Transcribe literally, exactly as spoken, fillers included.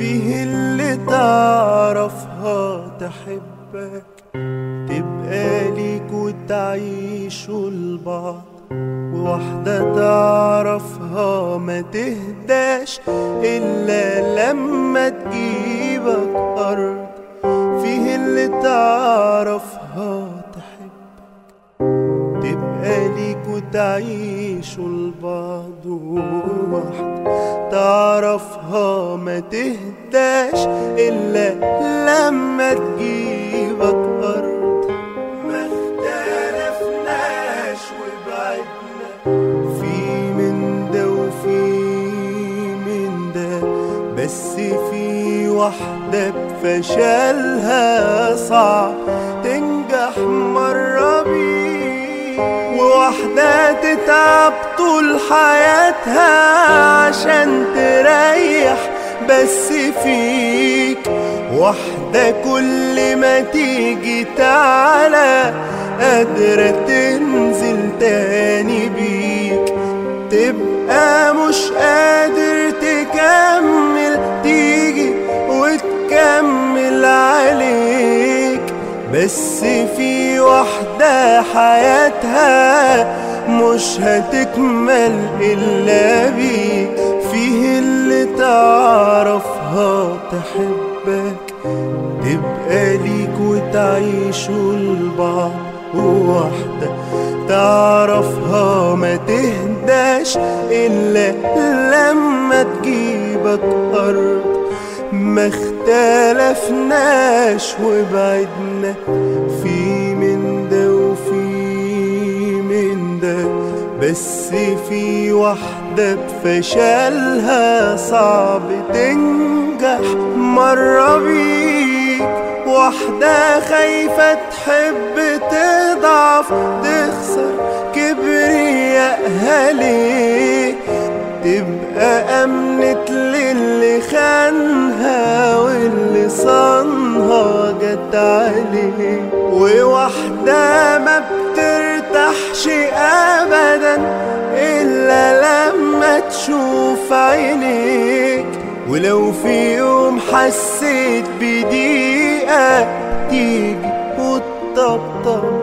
فيه اللي تعرفها تحبك تبقى ليك وتعيشوا لبعض، وواحدة تعرفها ما تهداش إلا لما تجيبك أرض. فيه اللي تعرفها تحبك تبقى ليك وتعيشوا لبعض، وواحدة تعرفها ما تهداش إلا لما تجيبك أرض. ما اختلفناش وبعدنا في من ده وفي من ده، بس في واحدة بفشلها صعب تنجح مرة بيك، وواحدة تتعب طول حياتها عشان تريح بس فيك، واحدة كل ما تيجي تعلى قادرة تنزل تاني بيك، تبقى مش قادر تكمل تيجي وتكمل عليك، بس في واحدة حياتها مش هتكمل إلا بيك. فيه اللي تعرفها تحبك تبقى ليك وتعيشوا لبعض، وواحدة تعرفها ما تهداش إلا لما تجيبك أرض. ما اختلفناش وبعدنا في من ده وفي من ده، بس في واحدة بفشلها صعب تنجح مرة بيك، واحدة خايفة تحب تضعف تخسر كبريائها ليه، تبقى أمنت للي خانها واللي صانها جت عليه، وواحدة ما بترتاحش أبدا إلا لما تشوف عينيك، ولو في يوم حسيت بضيقة تيجي وتطبطب